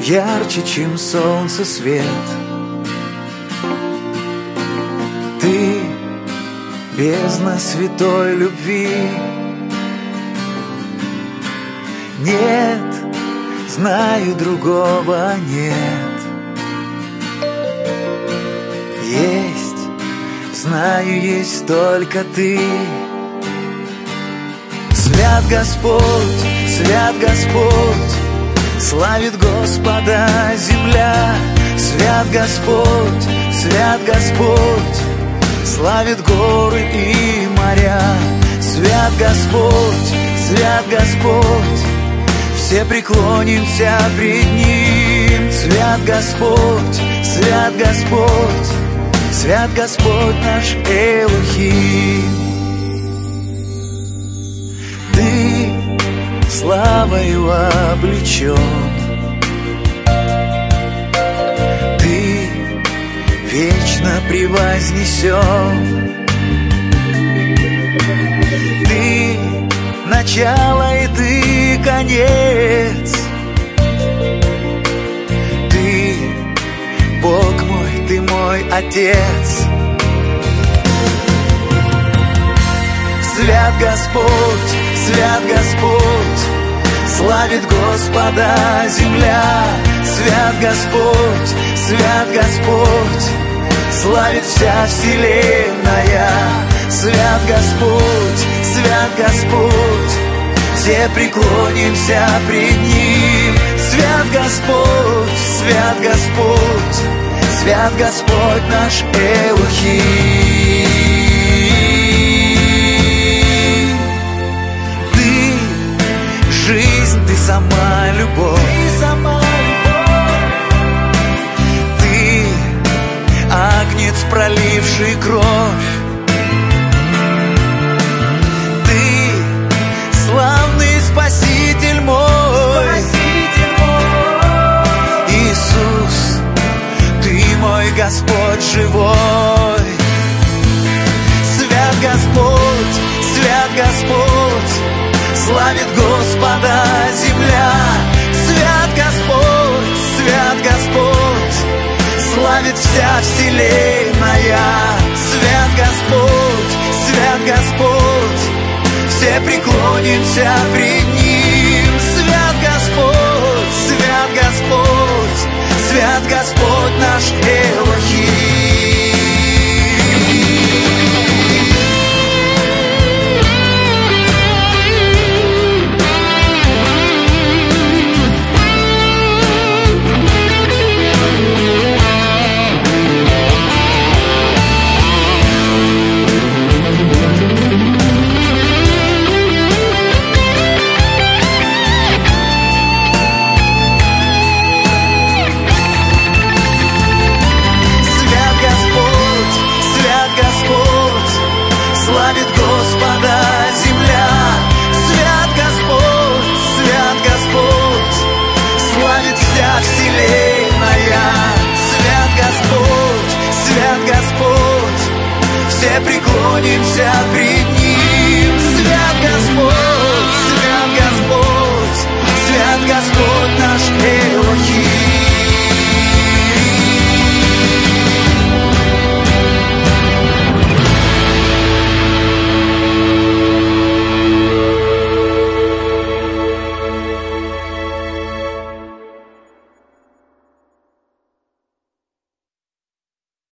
ярче, чем солнце свет. Ты бездна святой любви. Нет, знаю, другого нет. Есть, знаю, есть только ты. Свят Господь, славит Господа земля. Свят Господь, славит горы и моря. Свят Господь, все преклонимся пред Ним. Свят Господь, свят Господь наш Элохим. Ты славою облечен, Ты вечно превознесен. Ты начало и Ты конец. Ты Бог мой, Ты мой Отец. Свят Господь, славит Господа земля. Свят Господь, славит вся вселенная. Свят Господь, все преклонимся пред Ним. Свят Господь, свят Господь наш Элохим. Жизнь, Ты сама любовь. Ты агнец, проливший кровь. Ты славный Спаситель мой. Иисус, Ты мой Господь живой. Свят Господь, славит Господа земля. Свят Господь, славит вся вселенная. Свят Господь, все преклонимся пред Ним. Свят Господь, свят Господь наш Элохим. Славит Господа земля. Свят Господь, славит вся вселенная. Свят Господь, все преклонимся пред